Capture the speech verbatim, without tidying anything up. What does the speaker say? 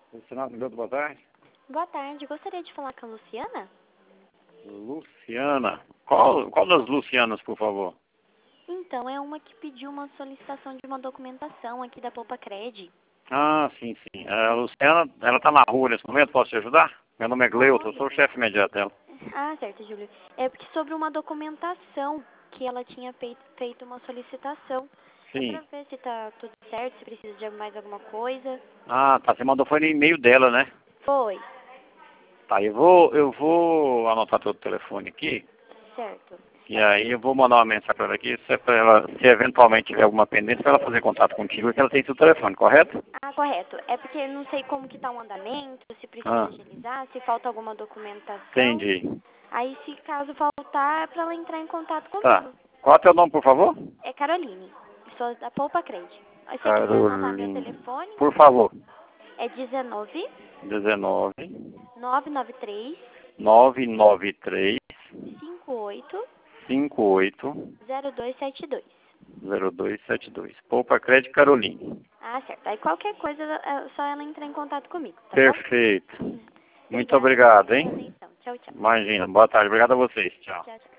Luciana, meu boa tarde. Boa tarde, gostaria de falar com a Luciana? Luciana. Qual, qual das Lucianas, por favor? Então, é uma que pediu uma solicitação de uma documentação aqui da Poupa Cred. Ah, sim, sim. A Luciana, ela está na rua nesse momento, posso te ajudar? Meu nome é Gleuton, eu sou o chefe imediato dela. Ah, certo, Júlio. É porque sobre uma documentação que ela tinha fei- feito uma solicitação. É Sim. pra ver se tá tudo certo, se precisa de mais alguma coisa. Ah, tá. Você mandou foi no e-mail dela, né? Foi, Tá, eu vou, eu vou anotar teu telefone aqui. certo. E aí eu vou mandar uma mensagem para ela aqui, se, é pra ela, se eventualmente tiver alguma pendência, para ela fazer contato contigo, que ela tem seu telefone, correto? Ah, correto. É porque eu não sei como que tá o andamento, se precisa Ah, agilizar, se falta alguma documentação. entendi. Aí, se caso faltar, é pra ela entrar em contato Tá. comigo. Qual é o teu nome, por favor? É Caroline. Sou da Poupa Cred. Se você quiser anotar meu Carolina. telefone, Por favor. é dezenove, dezenove, nove nove três, nove nove três, cinco oito, cinco oito, zero dois sete dois. zero dois sete dois. Poupa Crédito Caroline. Ah, certo. Aí qualquer coisa, é só ela entrar em contato comigo, tá bom? Perfeito. Muito Obrigada obrigado, pela hein? atenção. Tchau, tchau. Imagina. Boa tarde. Obrigado a vocês. Tchau. Tchau, tchau.